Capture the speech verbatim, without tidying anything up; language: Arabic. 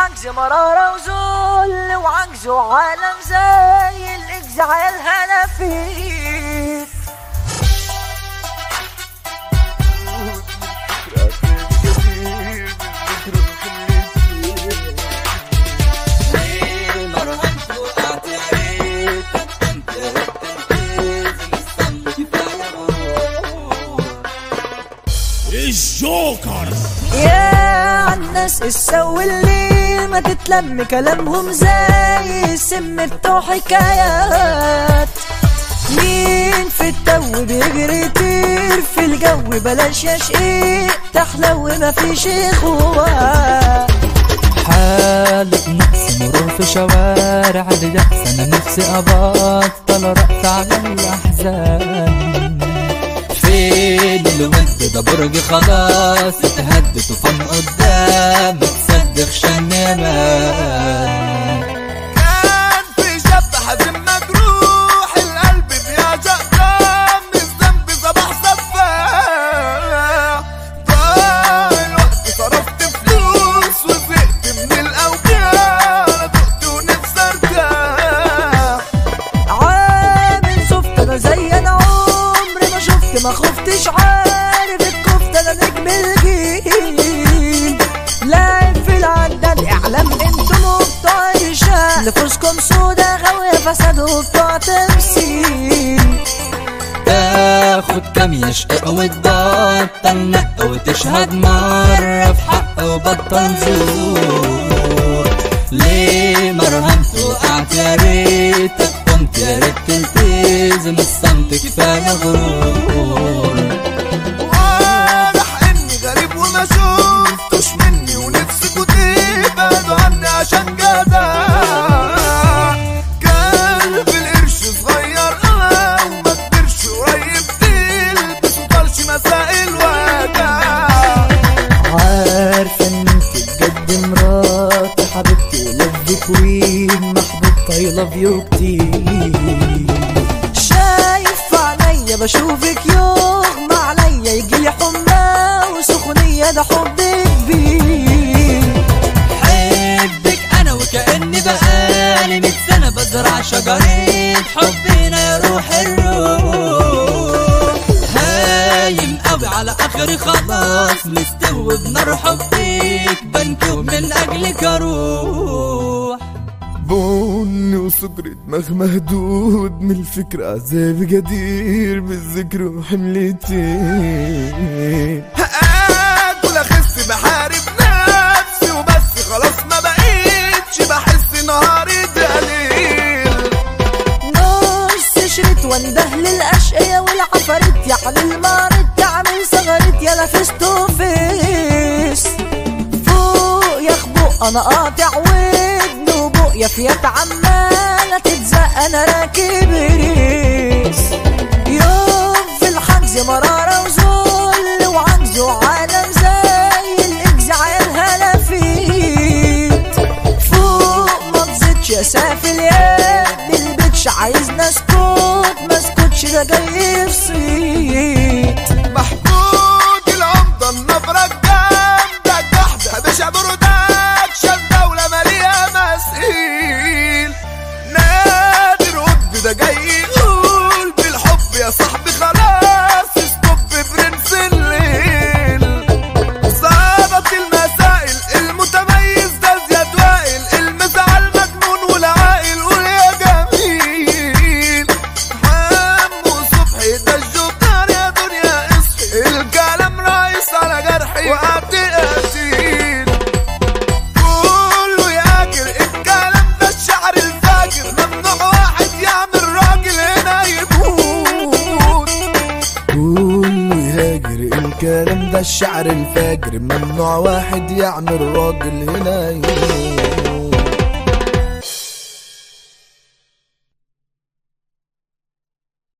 الحجز مرارة وذل وعجز وعالم زي الإجز عيالها لفيت. الجوكر يا عالناس السو اللي ما تتلم كلامهم زي السم بتوع حكايات. مين في التو بيجري يطير في الجو بلاش يا شقيق تحلو مفيش اخوات. حالة نقص مرور في شوارع اليأس انا نفسي ابطل رقص على الاحزان. فين الود ده برج خلاص اتهدد وفن قدام تصدق شنمان. كان في شاب حزين مجروح القلب بيعشق دم الذنب صباح سفاح. ضاع الوقت صرفت فلوس وزهقت من الاوجاع دقت ونفسي ارتاح. عامل شفت انا زي انا عمري ما شفت ما خفتش عارف الكفته انا نجم الجيل. لاعب في العداد اعلام انتم وبتوع رشاق نفوسكم سودا غاويه فساد وبتوع تمثيل. تاخد كام يشقق وتبطل نق وتشهد مرة في حق وبطل زور. ليه مرهمت وقعت يا ريتك قمت يا ريت تلتزم الصمت كفاية غرور. واضح اني غريب وما شفتوش مني ونفسكوا تبعدوا عني عشان جدع. قلب القرش صغير او ما كبرش قريب تلبس وطالش مسائل وجع. عارفه ان انت بجد مراتي حبيبتي لف كوين محبوبتي اي لاف يو كتير. شايف في عينيا بشوفك يغمى عليا يجيلي حمى وسخونيه ده حب كبير. حبك انا وكأني بقالي مية سنة بزرع شجرة حبنا يا روح الروح. هايم قوي على اخري خلاص مستوي بنار حبك بنكب من اجلك اروح. بني وصدري دماغ مهدود من الفكرة عذاب جدير بالذكر وحملتين. هاكل اخس بحارب نفسي وبس خلاص ما بقيتش بحس نهاري دليل. نص شريط وانده للاشقية والعفاريت يعني المارد تعمل ثغرت يا لافيس تو فيس. فوق يا خبوق انا قاطع ودن وبوق يا فيات عمالة تتزق انا راكب ريس. يوم في الحجز مرارة وذل وعجز وعالم زي الاجز عيالها لفيت. فوق ما تزيدش يا سافل يا ابن البتش عايزنا اسكت ما اسكتش ده جاي في صيت. محمود العمدة النبرة الجامدة الجحدة باشا برودكشن دولة مالية مسئيل. نادر قطب ده جاي يقول بالحب يا صاحبي خلاص ستوب برنس الليل. ظبط المسائل المتميز ده زياد وائل المزعل مجنون والعاقل قول يا جميل. حمو صبحي ده الجوكر يا دنيا اصحي الكلام رايس على جرحي وقعت قتيل. كله ياكل الكلام ده الشعر الفاجر ممنوع واحد يعمل راجل هنا يموت. كله يهاجر الكلام ده الشعر الفاجر ممنوع واحد يعمل راجل هنا يموت.